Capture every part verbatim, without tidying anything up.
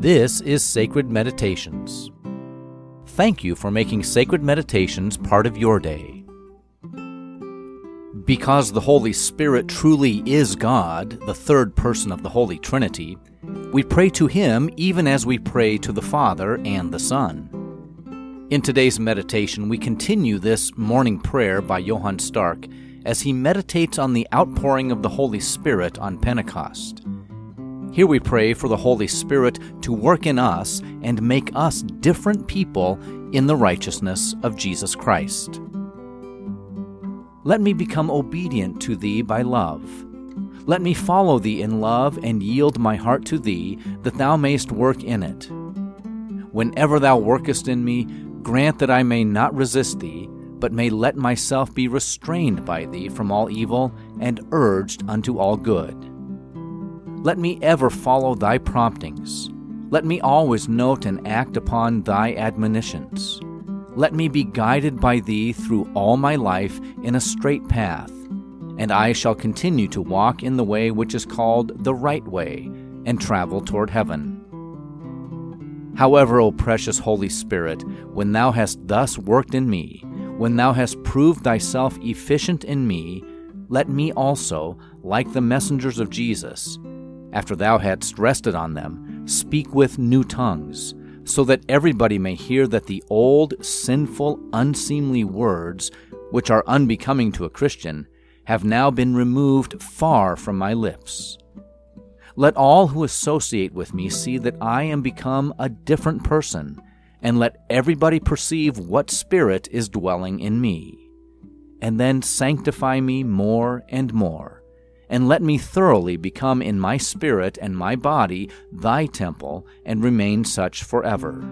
This is Sacred Meditations. Thank you for making Sacred Meditations part of your day. Because the Holy Spirit truly is God, the third person of the Holy Trinity, we pray to Him even as we pray to the Father and the Son. In today's meditation, we continue this morning prayer by Johann Stark as he meditates on the outpouring of the Holy Spirit on Pentecost. Here we pray for the Holy Spirit to work in us and make us different people in the righteousness of Jesus Christ. Let me become obedient to Thee by love. Let me follow Thee in love and yield my heart to Thee, that Thou mayst work in it. Whenever Thou workest in me, grant that I may not resist Thee, but may let myself be restrained by Thee from all evil and urged unto all good. Let me ever follow Thy promptings. Let me always note and act upon Thy admonitions. Let me be guided by Thee through all my life in a straight path, and I shall continue to walk in the way which is called the right way, and travel toward heaven. However, O precious Holy Spirit, when Thou hast thus worked in me, when Thou hast proved Thyself efficient in me, let me also, like the messengers of Jesus, after Thou hadst rested on them, speak with new tongues, so that everybody may hear that the old, sinful, unseemly words, which are unbecoming to a Christian, have now been removed far from my lips. Let all who associate with me see that I am become a different person, and let everybody perceive what Spirit is dwelling in me. And then sanctify me more and more, and let me thoroughly become in my spirit and my body Thy temple, and remain such forever.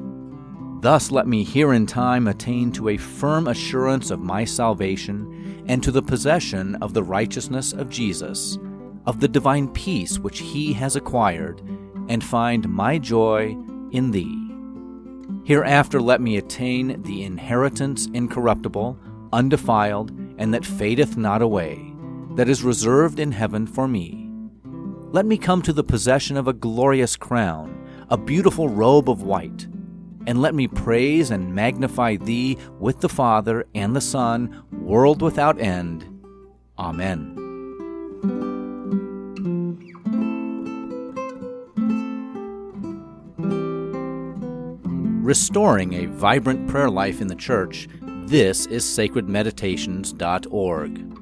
Thus let me here in time attain to a firm assurance of my salvation, and to the possession of the righteousness of Jesus, of the divine peace which He has acquired, and find my joy in Thee. Hereafter let me attain the inheritance incorruptible, undefiled, and that fadeth not away, that is reserved in heaven for me. Let me come to the possession of a glorious crown, a beautiful robe of white, and let me praise and magnify Thee with the Father and the Son, world without end. Amen. Restoring a vibrant prayer life in the Church, this is sacred meditations dot org.